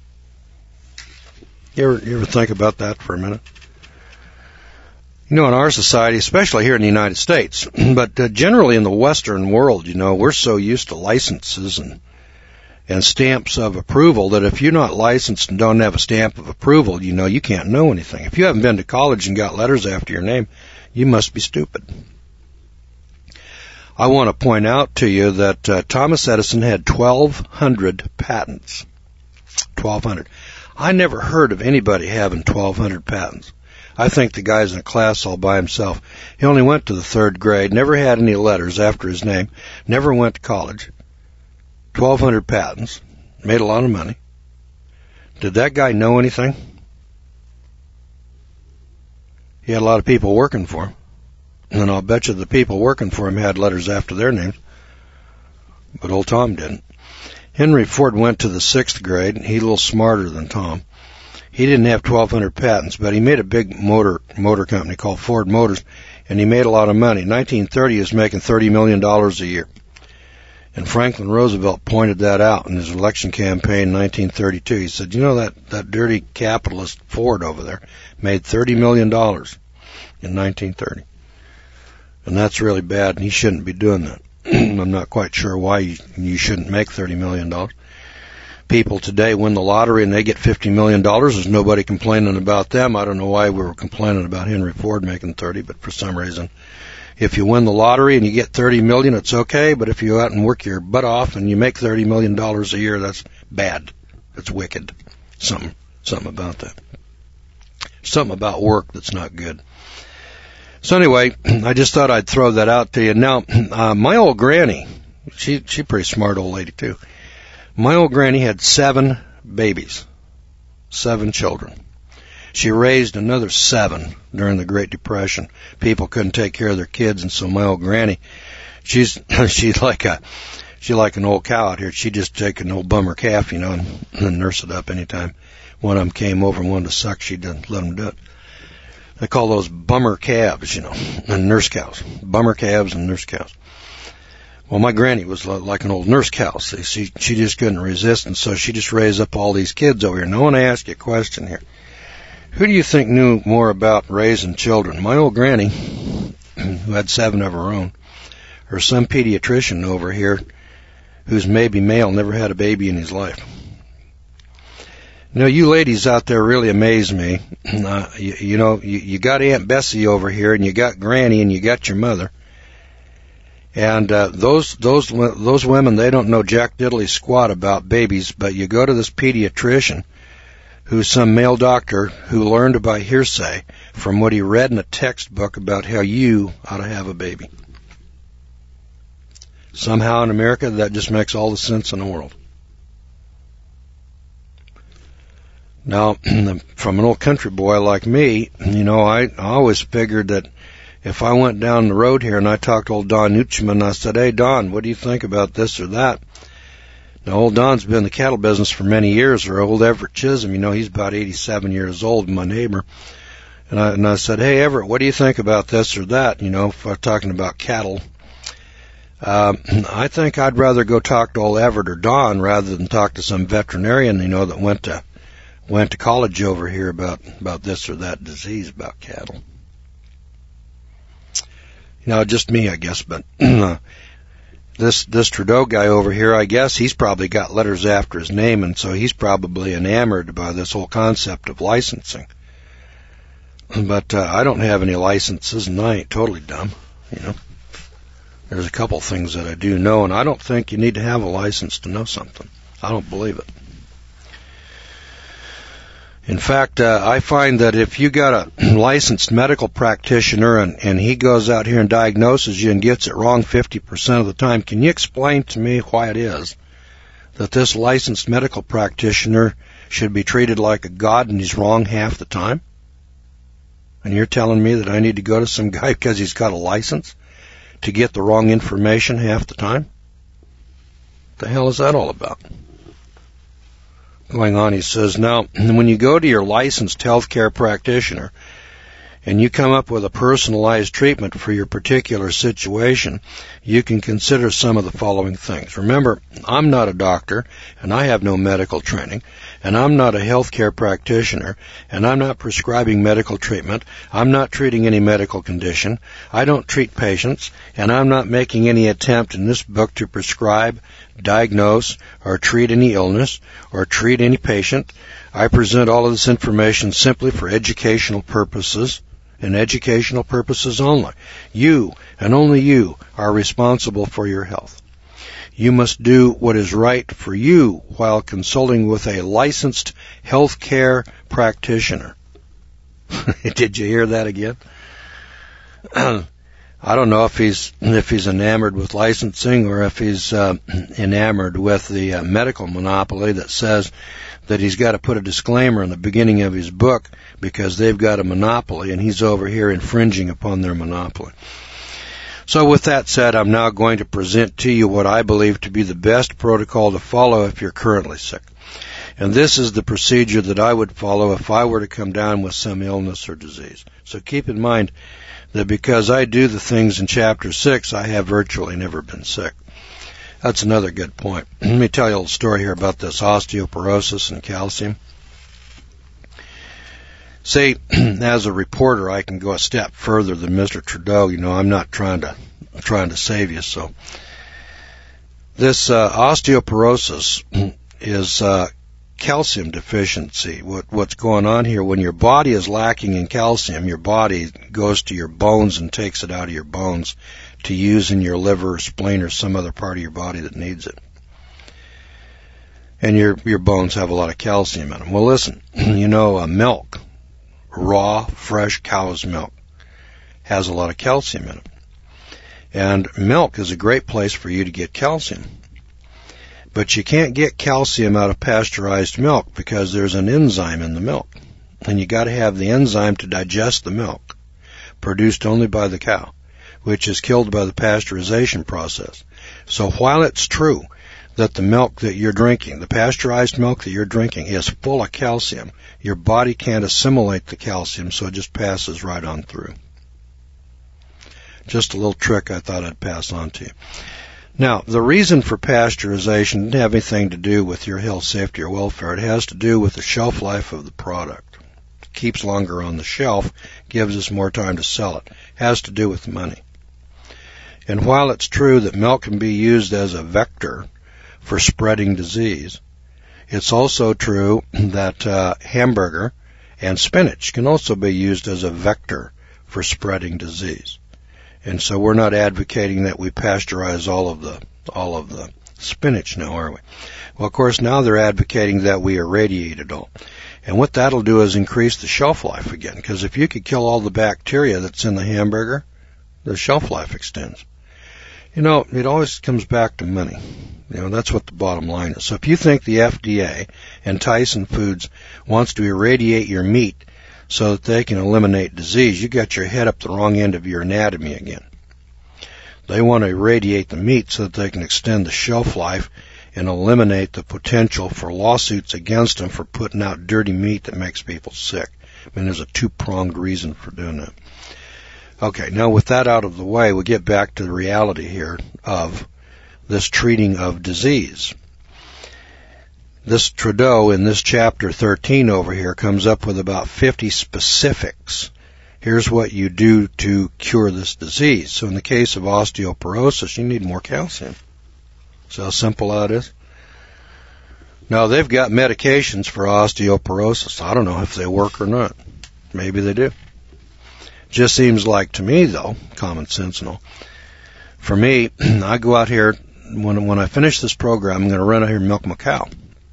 You ever, you ever think about that for a minute? You know, in our society, especially here in the United States, but uh, generally in the Western world, you know, we're so used to licenses and and stamps of approval that if you're not licensed and don't have a stamp of approval, you know, you can't know anything. If you haven't been to college and got letters after your name, you must be stupid. I want to point out to you that uh, Thomas Edison had twelve hundred patents. twelve hundred. I never heard of anybody having twelve hundred patents. I think the guy's in a class all by himself. He only went to the third grade, never had any letters after his name, never went to college. twelve hundred patents, made a lot of money. Did that guy know anything? He had a lot of people working for him. And I'll bet you the people working for him had letters after their names. But old Tom didn't. Henry Ford went to the sixth grade. He's a little smarter than Tom. He didn't have twelve hundred patents, but he made a big motor motor company called Ford Motors, and he made a lot of money. In nineteen thirty, he was making thirty million dollars a year. And Franklin Roosevelt pointed that out in his election campaign in nineteen thirty-two. He said, you know, that, that dirty capitalist Ford over there made thirty million dollars in nineteen thirty. And that's really bad, and he shouldn't be doing that. I'm not quite sure why you, you shouldn't make thirty million dollars. People today win the lottery and they get fifty million dollars. There's nobody complaining about them. I don't know why we were complaining about Henry Ford making thirty, but for some reason, if you win the lottery and you get thirty million dollars, it's okay, but if you go out and work your butt off and you make thirty million dollars a year, that's bad. That's wicked. Something, something about that. Something about work that's not good. So anyway, I just thought I'd throw that out to you. Now, uh, my old granny, she she pretty smart old lady too. My old granny had seven babies, seven children. She raised another seven during the Great Depression. People couldn't take care of their kids, and so my old granny, she's she's like a she's like an old cow out here. She'd just take an old bummer calf, you know, and, and nurse it up anytime one of them came over and wanted to suck. She'd let them do it. They call those bummer calves, you know, and nurse cows. Bummer calves and nurse cows. Well, my granny was like an old nurse cow. See, she, she just couldn't resist, and so she just raised up all these kids over here. Now, I want to ask you a question here. Who do you think knew more about raising children? My old granny, who had seven of her own, or some pediatrician over here who's maybe male, never had a baby in his life? You know, you ladies out there really amaze me. Uh, you, you know, you, you got Aunt Bessie over here, and you got Granny, and you got your mother. And uh, those those those women, they don't know jack diddly squat about babies, but you go to this pediatrician who's some male doctor who learned by hearsay from what he read in a textbook about how you ought to have a baby. Somehow in America, that just makes all the sense in the world. Now, from an old country boy like me, you know, I, I always figured that if I went down the road here and I talked to old Don Newchman and I said, hey, Don, what do you think about this or that? Now, old Don's been in the cattle business for many years, or old Everett Chisholm, you know, he's about eighty-seven years old, my neighbor. And I, and I said, hey, Everett, what do you think about this or that? You know, if I'm talking about cattle. Um, I think I'd rather go talk to old Everett or Don rather than talk to some veterinarian, you know, that went to went to college over here about about this or that disease about cattle. You know, just me, I guess, but this this Trudeau guy over here, I guess he's probably got letters after his name, and so he's probably enamored by this whole concept of licensing. But uh, I don't have any licenses, and I ain't totally dumb, you know. There's a couple things that I do know, and I don't think you need to have a license to know something. I don't believe it. In fact, uh, I find that if you got a licensed medical practitioner and, and he goes out here and diagnoses you and gets it wrong fifty percent of the time, can you explain to me why it is that this licensed medical practitioner should be treated like a god and he's wrong half the time? And you're telling me that I need to go to some guy because he's got a license to get the wrong information half the time? What the hell is that all about? Going on, he says, now, when you go to your licensed healthcare practitioner and you come up with a personalized treatment for your particular situation, you can consider some of the following things. Remember, I'm not a doctor, and I have no medical training, and I'm not a healthcare practitioner, and I'm not prescribing medical treatment. I'm not treating any medical condition. I don't treat patients, and I'm not making any attempt in this book to prescribe, diagnose, or treat any illness, or treat any patient. I present all of this information simply for educational purposes, and educational purposes only. You, and only you, are responsible for your health. You must do what is right for you while consulting with a licensed healthcare practitioner. Did you hear that again? I don't know if he's if he's enamored with licensing or if he's uh, enamored with the uh, medical monopoly that says that he's got to put a disclaimer in the beginning of his book because they've got a monopoly and he's over here infringing upon their monopoly. So with that said, I'm now going to present to you what I believe to be the best protocol to follow if you're currently sick. And this is the procedure that I would follow if I were to come down with some illness or disease. So keep in mind that because I do the things in Chapter six, I have virtually never been sick. That's another good point. Let me tell you a little story here about this osteoporosis and calcium. See, as a reporter, I can go a step further than Mister Trudeau. You know, I'm not trying to trying to save you. So this uh, osteoporosis is uh, calcium deficiency. What, what's going on here, when your body is lacking in calcium, your body goes to your bones and takes it out of your bones to use in your liver or spleen or some other part of your body that needs it. And your your bones have a lot of calcium in them. Well, listen, you know, uh, milk, raw, fresh cow's milk, has a lot of calcium in it. And milk is a great place for you to get calcium. But you can't get calcium out of pasteurized milk because there's an enzyme in the milk. And you got to have the enzyme to digest the milk, produced only by the cow, which is killed by the pasteurization process. So while it's true that the milk that you're drinking, the pasteurized milk that you're drinking, is full of calcium, your body can't assimilate the calcium, so it just passes right on through. Just a little trick I thought I'd pass on to you. Now, the reason for pasteurization didn't have anything to do with your health, safety, or welfare. It has to do with the shelf life of the product. It keeps longer on the shelf, gives us more time to sell it. It has to do with money. And while it's true that milk can be used as a vector for spreading disease, it's also true that uh, hamburger and spinach can also be used as a vector for spreading disease. And so we're not advocating that we pasteurize all of the all of the spinach now, are we? Well, of course, now they're advocating that we irradiate it all. And what that'll do is increase the shelf life again, because if you could kill all the bacteria that's in the hamburger, the shelf life extends. You know, it always comes back to money. You know, that's what the bottom line is. So if you think the F D A and Tyson Foods wants to irradiate your meat so that they can eliminate disease, you got your head up the wrong end of your anatomy again. They want to irradiate the meat so that they can extend the shelf life and eliminate the potential for lawsuits against them for putting out dirty meat that makes people sick. I mean, there's a two-pronged reason for doing that. Okay, now with that out of the way, we get back to the reality here of this treating of disease. This Trudeau in this chapter thirteen over here comes up with about fifty specifics. Here's what you do to cure this disease. So in the case of osteoporosis, you need more calcium. See how simple that is? Now, they've got medications for osteoporosis. I don't know if they work or not. Maybe they do. Just seems like to me, though, common sense and all. For me, I go out here, when when I finish this program, I'm going to run out here and milk my cow.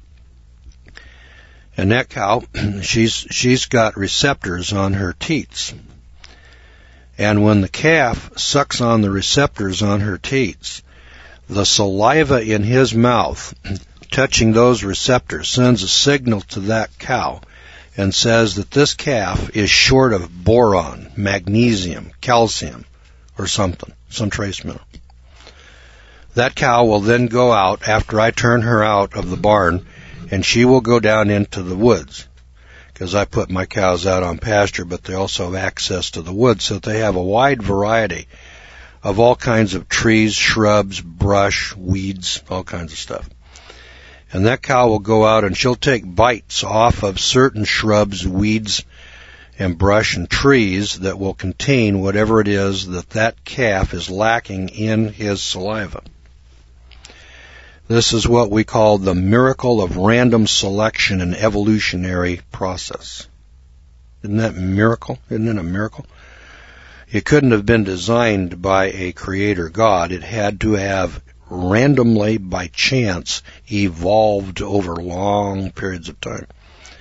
And that cow, she's she's got receptors on her teats. And when the calf sucks on the receptors on her teats, the saliva in his mouth touching those receptors sends a signal to that cow and says that this calf is short of boron, magnesium, calcium, or something, some trace mineral. That cow will then go out after I turn her out of the barn, and she will go down into the woods, because I put my cows out on pasture, but they also have access to the woods, so they have a wide variety of all kinds of trees, shrubs, brush, weeds, all kinds of stuff. And that cow will go out and she'll take bites off of certain shrubs, weeds, and brush and trees that will contain whatever it is that that calf is lacking in his saliva. This is what we call the miracle of random selection and evolutionary process. Isn't that a miracle? Isn't it a miracle? It couldn't have been designed by a creator God. It had to have randomly, by chance, evolved over long periods of time.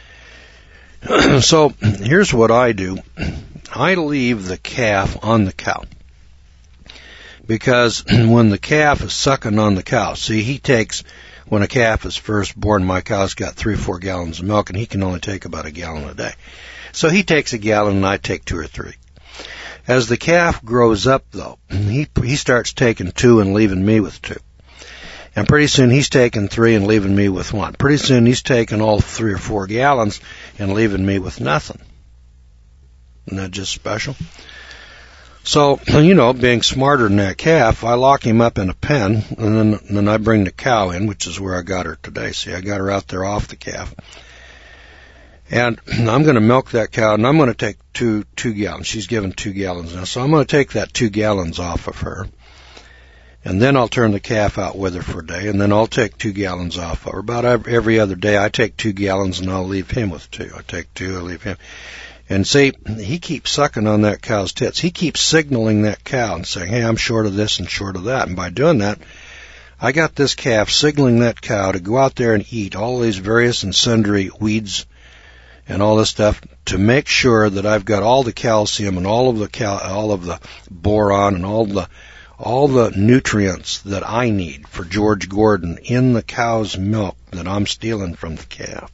So here's what I do. I leave the calf on the cow. Because when the calf is sucking on the cow, see, he takes, when a calf is first born, my cow's got three or four gallons of milk, and he can only take about a gallon a day. So he takes a gallon, and I take two or three. As the calf grows up, though, he he starts taking two and leaving me with two. And pretty soon he's taking three and leaving me with one. Pretty soon he's taking all three or four gallons and leaving me with nothing. Isn't that just special? So, you know, being smarter than that calf, I lock him up in a pen, and then, and then I bring the cow in, which is where I got her today. See, I got her out there off the calf. And I'm going to milk that cow, and I'm going to take two two gallons. She's given two gallons now, so I'm going to take that two gallons off of her. And then I'll turn the calf out with her for a day, and then I'll take two gallons off of her. About every other day, I take two gallons, and I'll leave him with two. I take two, I leave him. And see, he keeps sucking on that cow's tits. He keeps signaling that cow and saying, hey, I'm short of this and short of that. And by doing that, I got this calf signaling that cow to go out there and eat all these various and sundry weeds and all this stuff to make sure that I've got all the calcium and all of the cal- all of the boron and all the all the nutrients that I need for George Gordon in the cow's milk that I'm stealing from the calf.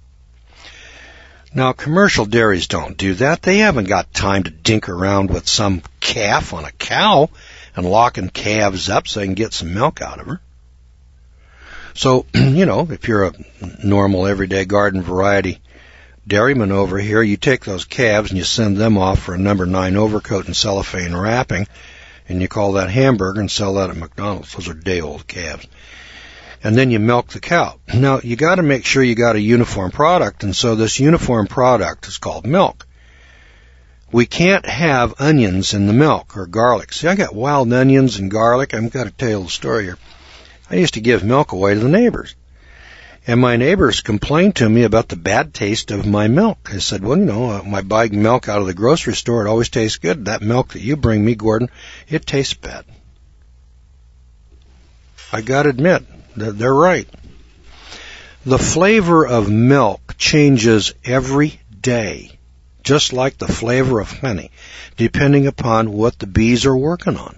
Now, commercial dairies don't do that. They haven't got time to dink around with some calf on a cow and locking calves up so they can get some milk out of her. So, you know, if you're a normal, everyday garden variety dairyman over here, you take those calves and you send them off for a number nine overcoat and cellophane wrapping, and you call that hamburger and sell that at McDonald's. Those are day-old calves. And then you milk the cow. Now, you got to make sure you got a uniform product, and so this uniform product is called milk. We can't have onions in the milk or garlic. See, I got wild onions and garlic. I've got to tell you the story here. I used to give milk away to the neighbors. And my neighbors complained to me about the bad taste of my milk. I said, well, you know, uh, my buying milk out of the grocery store, it always tastes good. That milk that you bring me, Gordon, it tastes bad. I got to admit, they're right. The flavor of milk changes every day, just like the flavor of honey, depending upon what the bees are working on.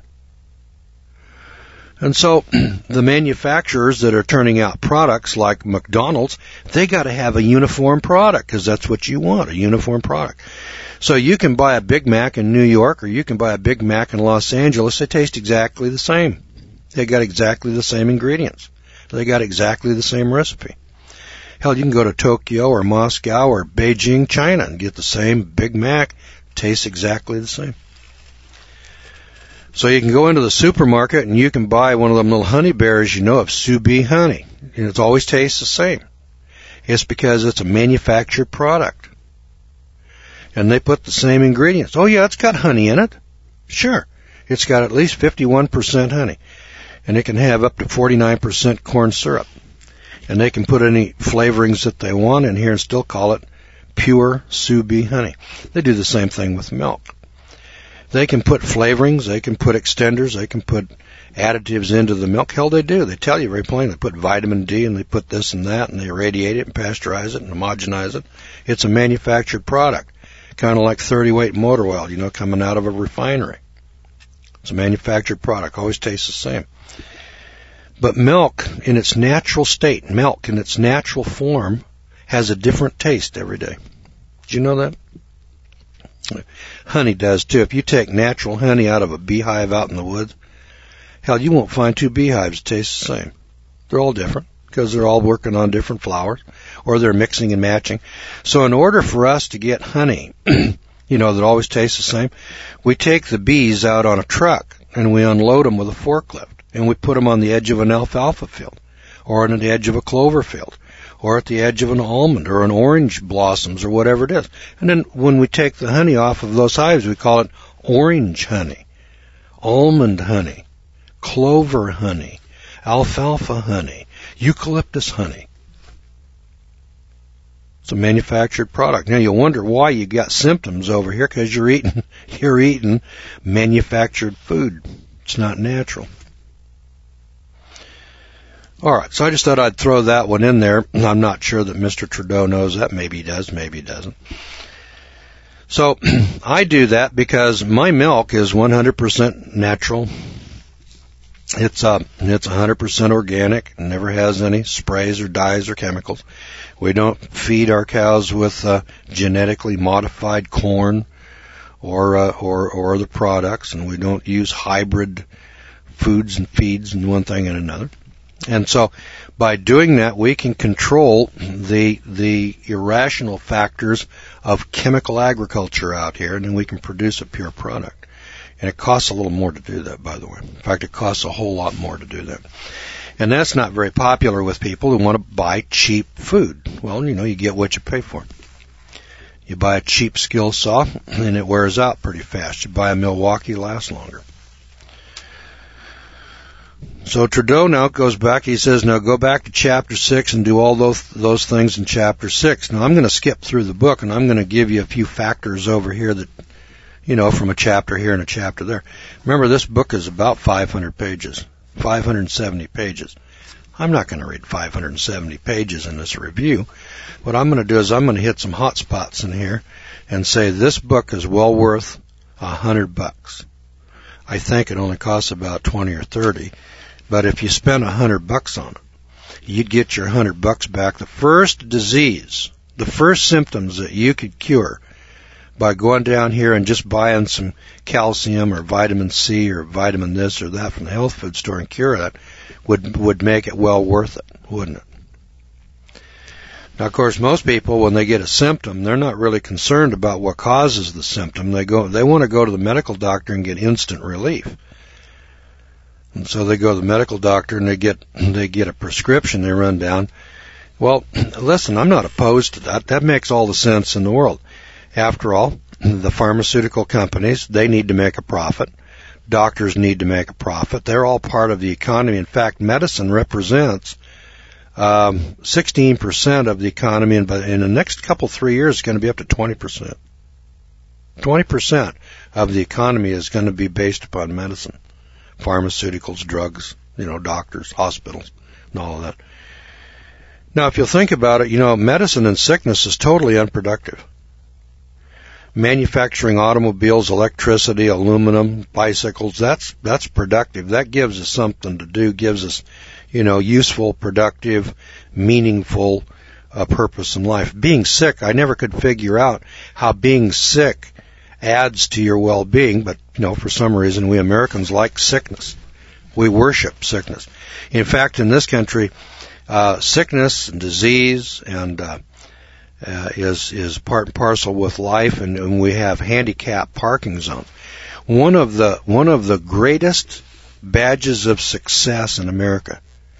And so the manufacturers that are turning out products like McDonald's, they got to have a uniform product because that's what you want, a uniform product. So you can buy a Big Mac in New York or you can buy a Big Mac in Los Angeles. They taste exactly the same. They got exactly the same ingredients. They got exactly the same recipe. Hell, you can go to Tokyo or Moscow or Beijing, China and get the same Big Mac. Tastes exactly the same. So you can go into the supermarket and you can buy one of them little honey bears, you know, of Sous Bee honey. And it always tastes the same. It's because it's a manufactured product. And they put the same ingredients. Oh yeah, it's got honey in it. Sure. It's got at least fifty-one percent honey. And it can have up to forty-nine percent corn syrup. And they can put any flavorings that they want in here and still call it pure Sous Bee honey. They do the same thing with milk. They can put flavorings, they can put extenders, they can put additives into the milk. Hell, they do. They tell you very plainly. They put vitamin D and they put this and that and they irradiate it and pasteurize it and homogenize it. It's a manufactured product. Kind of like thirty weight motor oil, you know, coming out of a refinery. It's a manufactured product. Always tastes the same. But milk in its natural state, milk in its natural form, has a different taste every day. Did you know that? Honey does too. If you take natural honey out of a beehive out in the woods, hell, you won't find two beehives that taste the same. They're all different because they're all working on different flowers or they're mixing and matching. So in order for us to get honey, you know, that always tastes the same, we take the bees out on a truck and we unload them with a forklift and we put them on the edge of an alfalfa field or on the edge of a clover field or at the edge of an almond or an orange blossoms or whatever it is. And then when we take the honey off of those hives, we call it orange honey, almond honey, clover honey, alfalfa honey, eucalyptus honey. It's a manufactured product. Now you wonder why you got symptoms over here because you're eating, you're eating manufactured food. It's not natural. All right, so I just thought I'd throw that one in there. I'm not sure that Mister Trudeau knows that. Maybe he does, maybe he doesn't. So I do that because my milk is one hundred percent natural. It's uh, it's one hundred percent organic. It never has any sprays or dyes or chemicals. We don't feed our cows with uh, genetically modified corn or uh, or or the products, and we don't use hybrid foods and feeds and one thing and another. And so by doing that, we can control the the irrational factors of chemical agriculture out here, and then we can produce a pure product. And it costs a little more to do that, by the way. In fact, it costs a whole lot more to do that. And that's not very popular with people who want to buy cheap food. Well, you know, you get what you pay for. You buy a cheap skill saw, and it wears out pretty fast. You buy a Milwaukee, it lasts longer. So Trudeau now goes back, he says, now go back to chapter six and do all those those things in chapter six. Now I'm going to skip through the book and I'm going to give you a few factors over here that, you know, from a chapter here and a chapter there. Remember, this book is about five hundred pages, five hundred seventy pages. I'm not going to read five hundred seventy pages in this review. What I'm going to do is I'm going to hit some hot spots in here and say this book is well worth a hundred bucks. I think it only costs about twenty or thirty. But if you spend a hundred bucks on it, you'd get your hundred bucks back. The first disease, the first symptoms that you could cure by going down here and just buying some calcium or vitamin C or vitamin this or that from the health food store and cure that would would make it well worth it, wouldn't it? Now, of course, most people, when they get a symptom, they're not really concerned about what causes the symptom. They go, they want to go to the medical doctor and get instant relief. And so they go to the medical doctor and they get they get a prescription they run down. Well, listen, I'm not opposed to that. That makes all the sense in the world. After all, the pharmaceutical companies, they need to make a profit. Doctors need to make a profit. They're all part of the economy. In fact, medicine represents um, sixteen percent of the economy, and in the next couple, three years, it's going to be up to twenty percent. twenty percent of the economy is going to be based upon medicine. Pharmaceuticals, drugs, you know, doctors, hospitals, and all of that. Now, if you'll think about it, you know, medicine and sickness is totally unproductive. Manufacturing automobiles, electricity, aluminum, bicycles, that's that's productive. That gives us something to do, gives us, you know, useful, productive, meaningful uh, purpose in life. Being sick, I never could figure out how being sick adds to your well-being, but, you know, for some reason we Americans like sickness. We worship sickness. In fact, in this country, uh, sickness and disease and uh, uh, is is part and parcel with life, and, and we have handicapped parking zones. One of the one of the greatest badges of success in America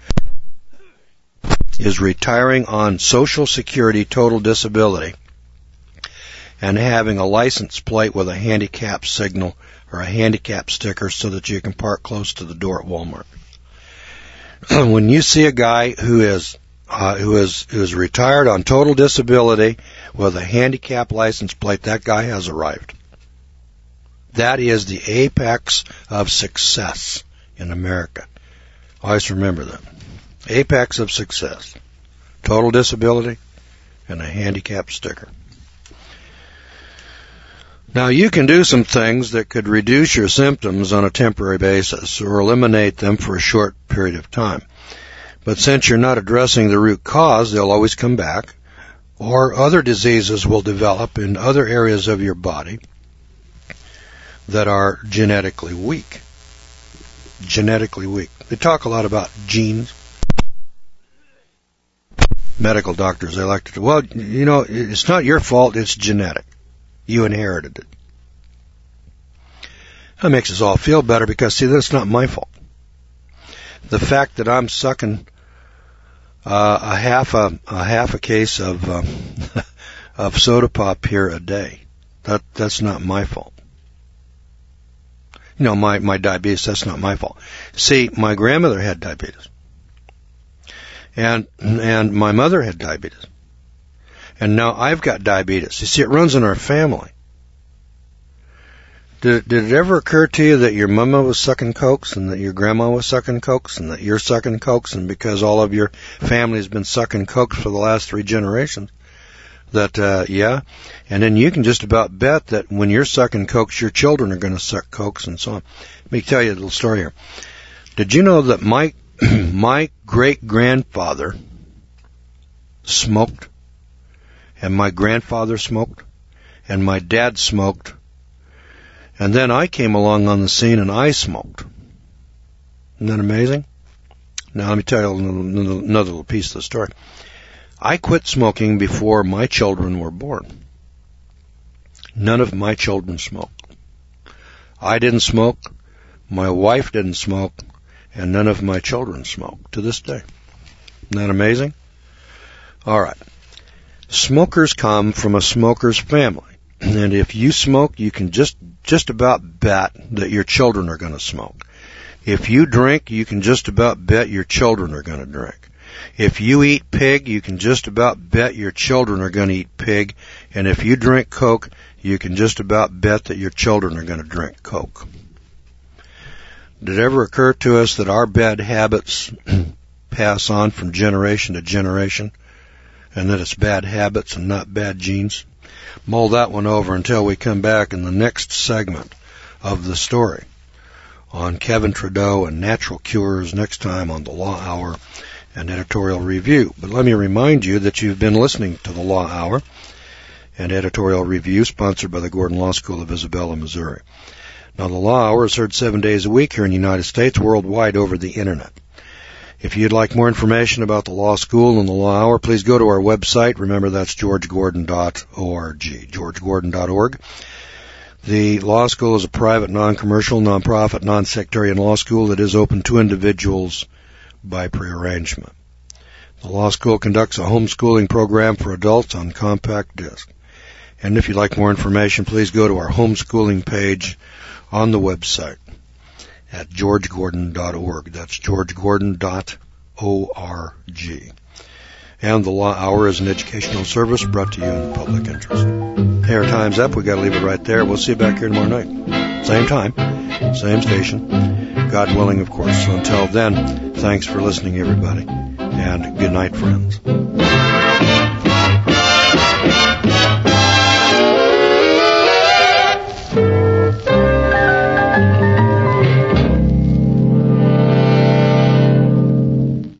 is retiring on Social Security total disability and having a license plate with a handicap signal or a handicap sticker so that you can park close to the door at Walmart. When you see a guy who is uh, who is who is retired on total disability with a handicap license plate, that guy has arrived. That is the apex of success in America. Always remember that. Apex of success. Total disability and a handicap sticker. Now, you can do some things that could reduce your symptoms on a temporary basis or eliminate them for a short period of time. But since you're not addressing the root cause, they'll always come back, or other diseases will develop in other areas of your body that are genetically weak. Genetically weak. They talk a lot about genes. Medical doctors, they like to, well, you know, it's not your fault, it's genetic. You inherited it. That makes us all feel better because, see, that's not my fault. The fact that I'm sucking uh, a half a, a half a case of uh, of soda pop here a day, that that's not my fault. You know, my, my diabetes, that's not my fault. See, my grandmother had diabetes. And, and my mother had diabetes. And now I've got diabetes. You see, it runs in our family. Did, did it ever occur to you that your mama was sucking cokes and that your grandma was sucking cokes and that you're sucking cokes, and because all of your family's been sucking cokes for the last three generations, that, uh, yeah, and then you can just about bet that when you're sucking cokes, your children are going to suck cokes and so on. Let me tell you a little story here. Did you know that my, my great-grandfather smoked, and my grandfather smoked, and my dad smoked, and then I came along on the scene and I smoked? Isn't that amazing? Now let me tell you another little piece of the story. I quit smoking before my children were born. None of my children smoked. I didn't smoke, my wife didn't smoke, and none of my children smoke to this day. Isn't that amazing? All right. Smokers come from a smoker's family. And if you smoke, you can just, just about bet that your children are going to smoke. If you drink, you can just about bet your children are going to drink. If you eat pig, you can just about bet your children are going to eat pig. And if you drink Coke, you can just about bet that your children are going to drink Coke. Did it ever occur to us that our bad habits pass on from generation to generation, and that it's bad habits and not bad genes? Mull that one over until we come back in the next segment of the story on Kevin Trudeau and natural cures next time on the Law Hour and Editorial Review. But let me remind you that you've been listening to the Law Hour and Editorial Review, sponsored by the Gordon Law School of Isabella, Missouri. Now, the Law Hour is heard seven days a week here in the United States, worldwide over the Internet. If you'd like more information about the Law School and the Law Hour, please go to our website. Remember, that's george gordon dot org, george gordon dot org. The Law School is a private, non-commercial, non-profit, non-sectarian law school that is open to individuals by prearrangement. The Law School conducts a homeschooling program for adults on compact disc. And if you'd like more information, please go to our homeschooling page on the website at george gordon dot org. That's george gordon dot org. And the Law Hour is an educational service brought to you in the public interest. Hey, our time's up. We got to leave it right there. We'll see you back here tomorrow night. Same time, same station. God willing, of course. So until then, thanks for listening, everybody. And good night, friends.